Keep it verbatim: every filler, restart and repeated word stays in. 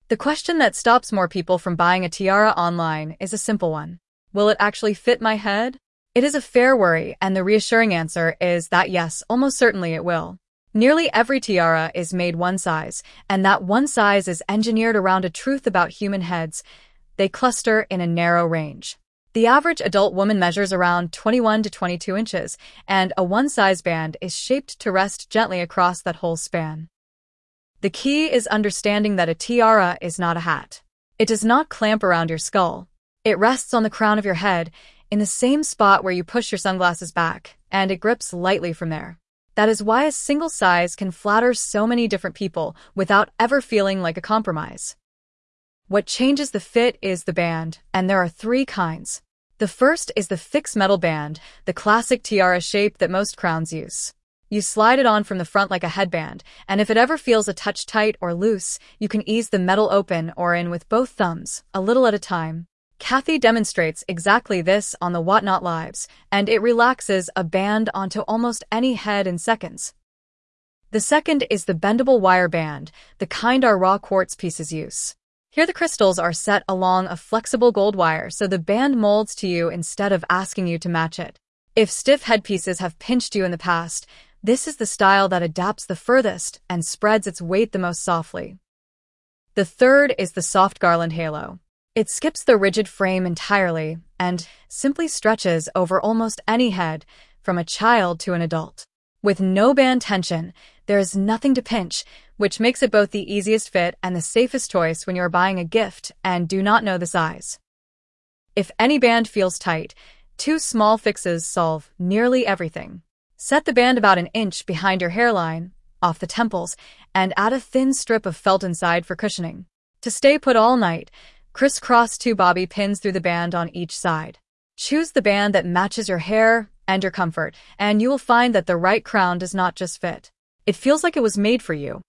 The question that stops more people from buying a tiara online is a simple one. Will it actually fit my head? It is a fair worry, and the reassuring answer is that yes, almost certainly it will. Nearly every tiara is made one size, and that one size is engineered around a truth about human heads. They cluster in a narrow range. The average adult woman measures around twenty-one to twenty-two inches, and a one-size band is shaped to rest gently across that whole span. The key is understanding that a tiara is not a hat. It does not clamp around your skull. It rests on the crown of your head, in the same spot where you push your sunglasses back, and it grips lightly from there. That is why a single size can flatter so many different people without ever feeling like a compromise. What changes the fit is the band, and there are three kinds. The first is the fixed metal band, the classic tiara shape that most crowns use. You slide it on from the front like a headband, and if it ever feels a touch tight or loose, you can ease the metal open or in with both thumbs, a little at a time. Kathy demonstrates exactly this on the Whatnot Lives, and it relaxes a band onto almost any head in seconds. The second is the bendable wire band, the kind our raw quartz pieces use. Here the crystals are set along a flexible gold wire so the band molds to you instead of asking you to match it. If stiff headpieces have pinched you in the past, this is the style that adapts the furthest and spreads its weight the most softly. The third is the soft garland halo. It skips the rigid frame entirely and simply stretches over almost any head, from a child to an adult. With no band tension, there is nothing to pinch, which makes it both the easiest fit and the safest choice when you are buying a gift and do not know the size. If any band feels tight, two small fixes solve nearly everything. Set the band about an inch behind your hairline, off the temples, and add a thin strip of felt inside for cushioning. To stay put all night, crisscross two bobby pins through the band on each side. Choose the band that matches your hair and your comfort, and you will find that the right crown does not just fit. It feels like it was made for you.